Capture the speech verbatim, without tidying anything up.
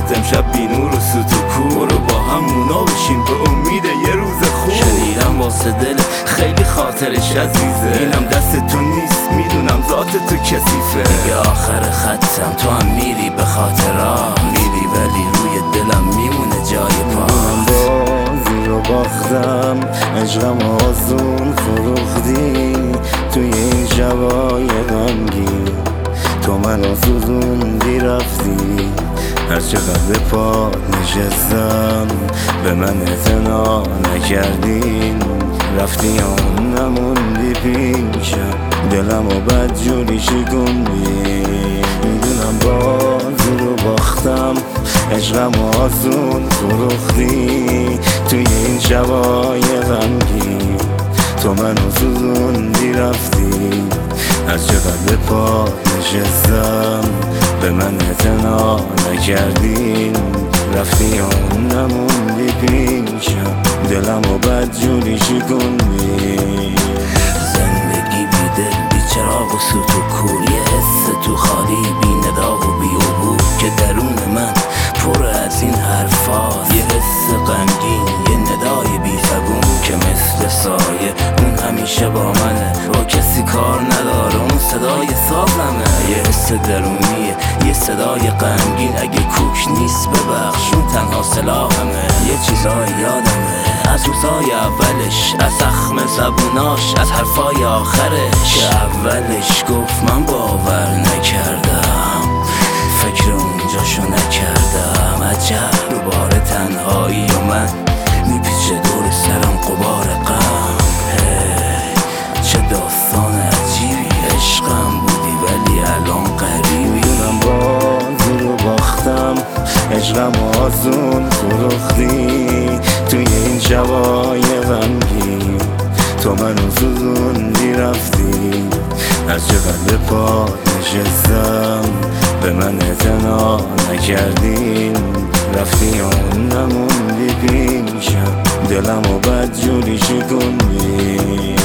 رفت امشب بی نور و سوتوکو، برو با هم مونا بشیم به امید یه روز خوب. شنیدم واسه دل خیلی خاطرش عزیزه، اینم دست تو نیست میدونم ذات تو کثیفه. دیگه آخر خطم تو هم میری به خاطرها میری، ولی روی دلم میمونه جای پا. بازی رو باختم عشقم آزون فروختی توی این شبای غمگین، تو منو سوزوندی رفتی. هر چقدر به پا نشستم به من اعتنا نکردین، رفتی اون نموندی پیشم، دلم و بد جوری شکوندی. میدونم بازی رو باختم عشقم آسون فروختی توی این شبای غمگین، تو منو سوزوندی رفتی. از چقدر به پا نشستم به من اعتنا نکردین، رفتی اون نموندی پیشم، دلم و بد جوری شکوندی. زندگی بی دل بی چراغ و سوت و کور، یه حس تو خالی بی ندا و بی عبور که درون من پر از این حرفاست. یه حس غمگین یه ندای بی زبون که مثل سایه اون همیشه با منه، با کسی کار نداره اون صدای سازمه. یه حس درونیه یه صدای غمگین، اگه کوک نیست ببخش اون تنها سلاحمه. یه چیزای یادمه از روزای اولش، از زخم زبوناش، از حرفای آخرش که اولش گفت من باور نکردم، فکر اونجاشو نکردم. عجب دوباره تنهایی و من میپیچه دور سرم غبار غم. چه داستان عجیبی، عشقم بودی ولی الان قریبی. میدونم بازی رو باختم عشقم آسون فروختی توی این شبای غمگین، تو منو سوزوندی رفتی. از چقدر به پا نشستم به من اعتنا نکردین، رفتی اون نموندی پیشم، دلم و بد جوری شکوندی.